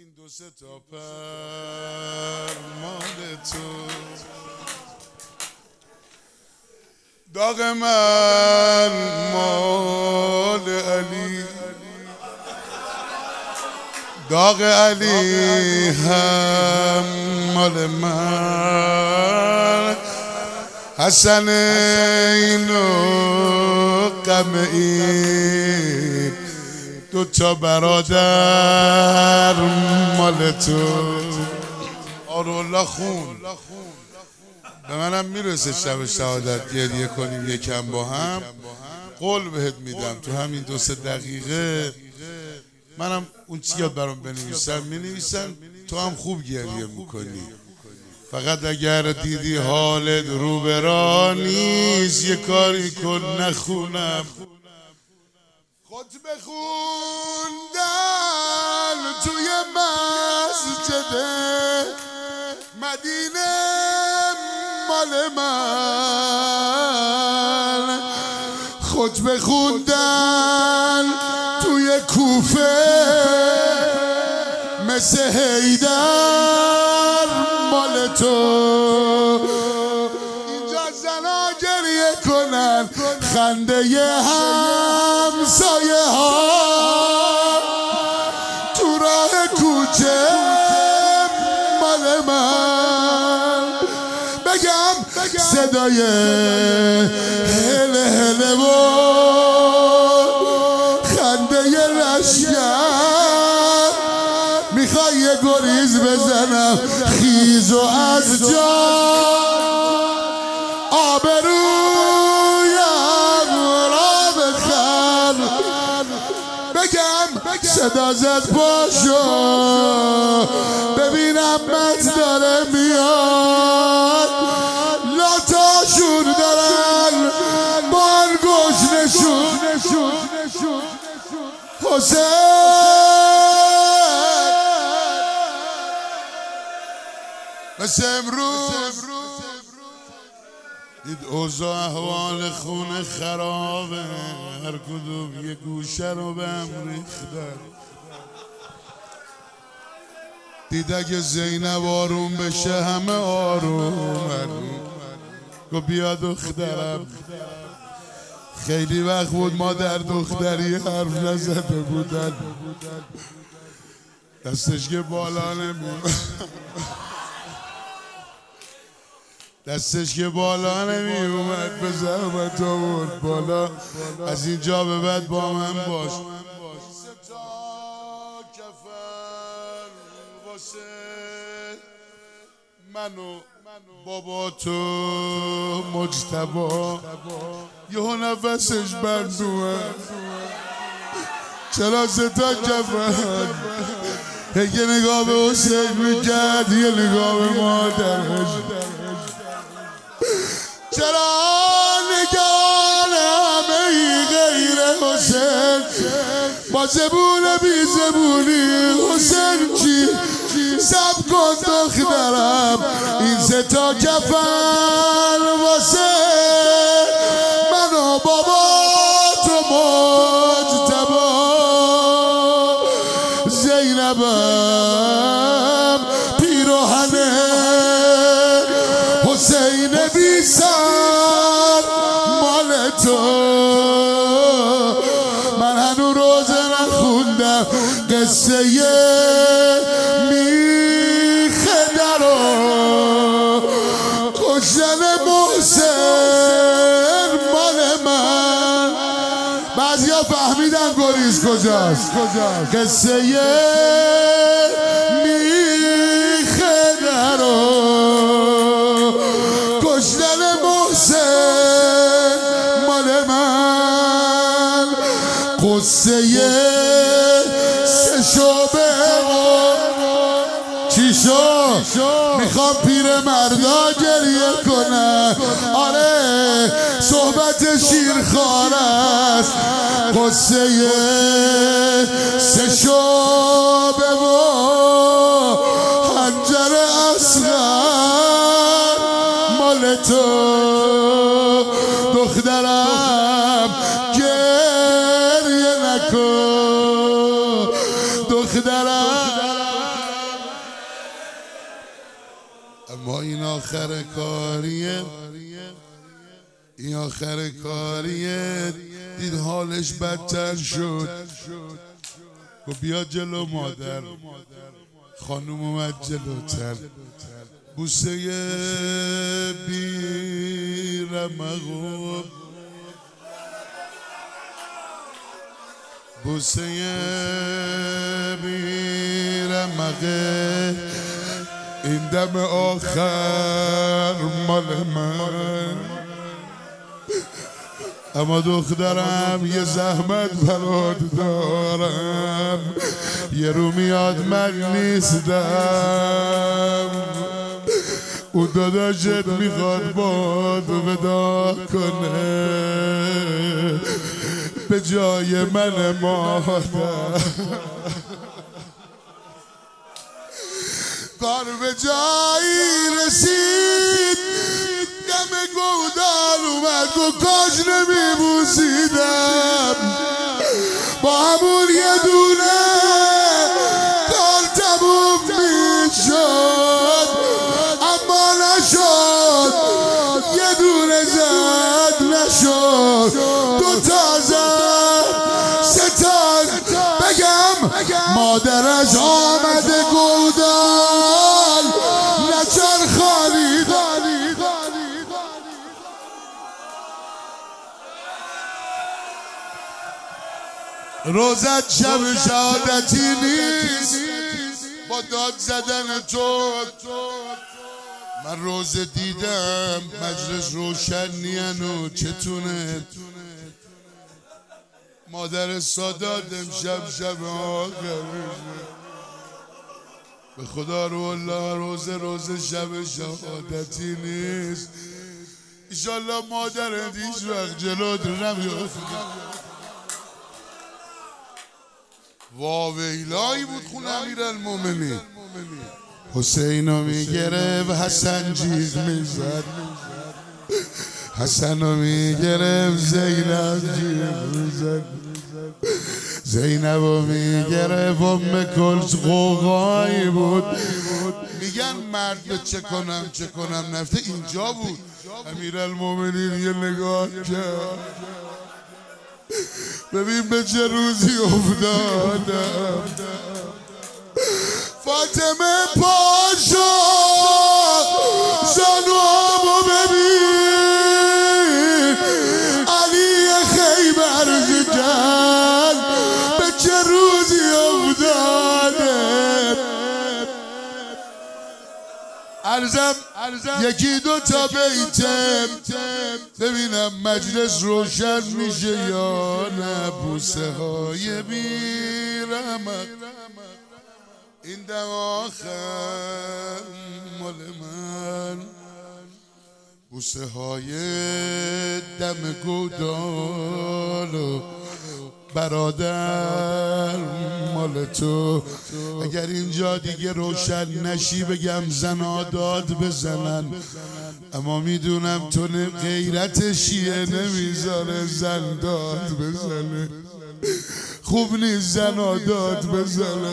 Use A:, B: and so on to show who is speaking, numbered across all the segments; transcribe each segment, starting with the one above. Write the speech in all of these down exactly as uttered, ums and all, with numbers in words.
A: این دو سه تا پر مال تو، داغ من مال علی، داغ علی هم مال من، حسنین و غم این دو تا برادر مال تو. آرولا خون به منم میرسه شب شهادت گریه کنیم یکم با هم. قول بهت میدم تو همین دو سه دقیقه منم اون چیات برام بنویسم مینویسم، تو هم خوب گریه میکنی. فقط اگر دیدی حالت رو به راه نیست یه کاری کن نخونم. خطبه خوندن توی مسجد مدینه مال من، خطبه خوندن توی کوفه مثل حیدر مال تو. اینجا زنا گریه کنن خنده همسایه ها تو راه کوچه مال من. بگم صدای هله هله و خنده لشگر، میخوای یه گریز بزنم خیز و از جا آبرویم را بخر. بگم صدا زد باشو ببینم مت داره میاد، لاتاشون دارن بان گوش نشون حسین مثل امروز دید اوضاع احوال خونه خرابه، هر کدوم یه گوشه رو به هم ریختن. دید اگه زینب آروم بشه همه آرومن، گو بیا دخترم. خیلی وقت بود ما در دختری حرف نزده بودن، دستش که بالا نمیومد، دستش که بالا نمی اومد به زحمت آورد بالا. از اینجا به بعد با من باش. ستا کفن واسه منو بابا تو مجتبا، یهو نفسش بند اومد. چرا ستا کفن؟ یه نگاه به حسین میکرد یه نگاه به مادرش. چرا نگاه همه ای غیر حسین با زبون بی زبونی؟ حسین چی؟ سب کن دخترم این ستا کفن واسه من و بابا تو مجتبا، زینبم پیراهنه حسین بی سر مال تو. من هنو روزه نخوندم قصه میخه درو کشتن محسن مال من. بعضی ها فهمیدن گریز کجاست. قصه میخه درو کشتن محسن مال من. قصه سه شعبه چی شد؟ میخوام پیر مردا گریه کنن. آره صحبت شیرخوار است. قصه سه شعبه و حنجر اصغر مال تو. دخترم گریه نکن، دخترم آقا این آخر کاریه، این آخر کاریه. دید حالش بدتر شد، گو بیا جلو مادر. خانوم اومد جلوتر، بوسه بی رمقو، بوسه بی رمقه. این دم آخر مال من، اما دخترم یه زحمت برات دارم، یه رو میاد من نیستم. اون داداشت میخواد باد ودا کنه به جای من مادر. کار به جایی رسید، دم گودال اومد و کاش نمیبوسیدم. با همون یه دونه کار تموم میشد، اما نشد. یه دونه زد نشد، دو تا زد سه تا. بگم مادرش آمده گودال نچر خالید. روزت شب شهادتی نیست با داد زدن تو. من روز دیدم مجلس روشن نیان و چتونه. مادر سادات امشب شب آخر به خدا رو الله روز روز شب شهادتی نیست. ایشالله مادرت هیچ وقت جلوت نمیافته. واویلایی بود خونه امیرالمومنین. حسینو میگرفت حسن جیغ میزد، حسنو میگرفت زینب جیغ میزد، زینبو میگرفت ام کلثوم غوغایی بود. میگن مرد به چه کنم چه کنم نفته اینجا بود. امیرالمومنین یه نگاه کرد، ببین به چه روزی افتادم. فاطمه پاشا زنوامو ببین، علی خیبر جن به چه روزی افتاده. عرضم یکی دو تا بیتم ببینم مجلس روشن میشه یا نه. بوسه های بی رمق، این دم آخر مال من. بوسه های دم گودال برادر مال تو. اگر اینجا دیگه روشن نشی بگم زنا داد بزنن، اما میدونم تو غیرت شیعه نمیذاره زن داد بزنه. خوب نیست زنا داد بزنه.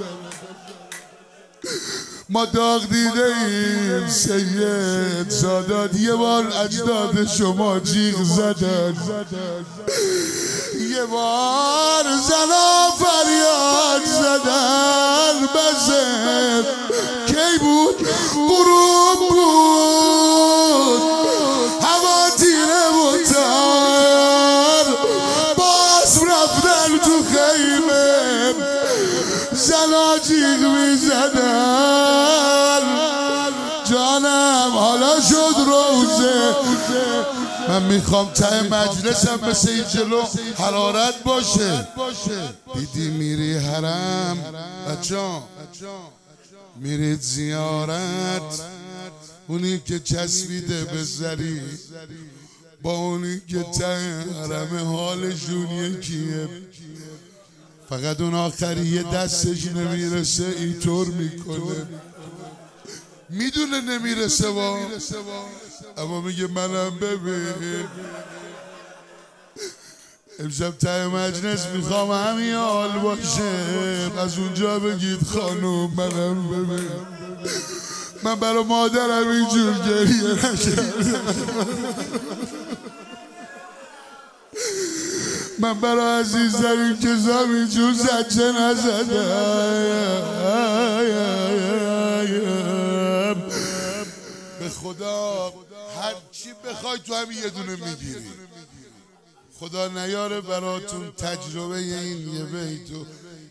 A: ما داغ دیده ایم سید سادات، یه بار اجداد شما جیغ زدن، یه بار زنا فریاد زدن. بزن کی بود؟ غروب بود، هوا تیره و تار. باز رفتن تو خیمه، زنا جیغ میزدن. جانم حالا شد روزه، من میخوام ته مجلسم مثل این جلو حرارت باشه. دیدی میری حرم بچه‌ها، میرید زیارت، اونی که چسبیده به زری با اونی که ته حرم حالشون یکیه. فقط اون آخری یه دستش نمیرسه اینطور میکنه، میدونه نمیرسه با، اما میگه منم ببین. امشب ته مجلس میخوام همین حال باشه، از اونجا بگید خانوم منم ببین. من برای مادرم اینجور گریه نکردم، من برای عزیزترین کسام اینجور زجه نزدم. به خدا هر چی بخوای تو همین یه دونه میگیری. خدا نیاره براتون تجربه این یه بیتو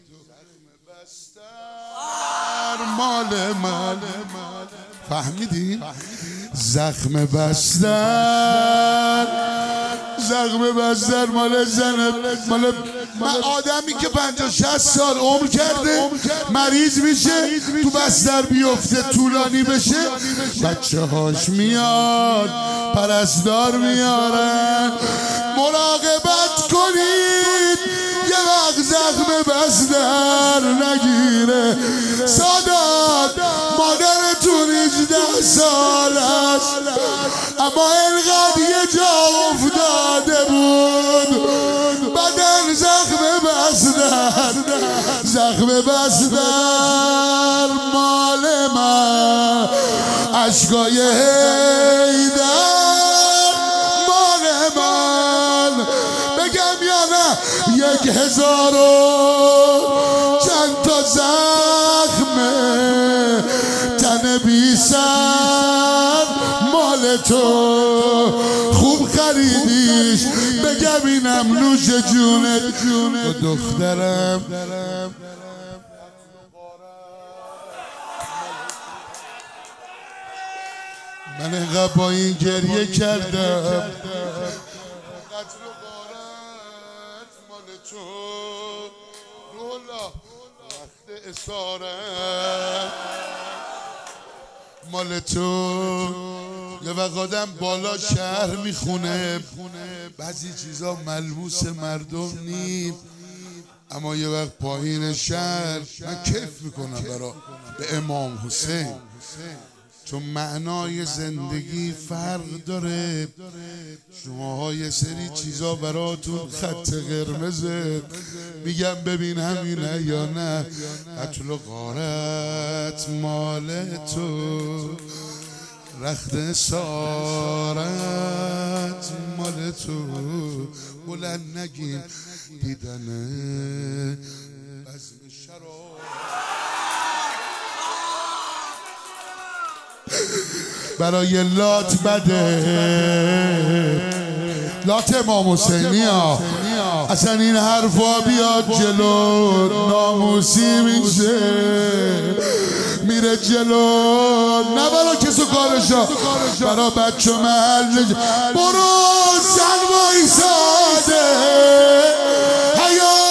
A: مال مال فهمیدی؟ زخم بستر زخم بستر مال زنه، مال من آدمی که پنجاه شصت سال عمر کرده مریض میشه تو بستر بیفته طولانی بشه، بچه هاش میاد پرستار میارن. مراقبت کنید یه وقت زخم بستر نگیره. سادات مادرتون هجده سال است اما اینقدر یه جا افتاده بود بدن زخم بستر زخم بستر مال من، عشقای حیدر مال من. بگم یا نه یک هزار و چند تا زخمه تن بی سر مال تو، خوب خریدیش بگم اینم نوش جونت جونت دخترم. من اینقدر با این گریه کردم مال تو رولا وقت اسارت مال تو. یه وقت آدم بالا شهر میخونه بعضی چیزا ملموس مردم نیم، اما یه وقت پایین شهر من کیف میکنم برا به امام حسین، چون معنای زندگی فرق داره. شماها یه سری چیزا براتون خط قرمزه، میگم ببین همینه یا نه. قتل و غارت مال تو، رخت سارت مال تو. بلند نگین دیدنه بزم شراب برای لات بده، لات امام حسینی ها. اصلا این حرفا بیاد جلو ناموسی میشه میره جلو، نه برا کس و کارشا برا بچه محل. برو زن وایساده حیات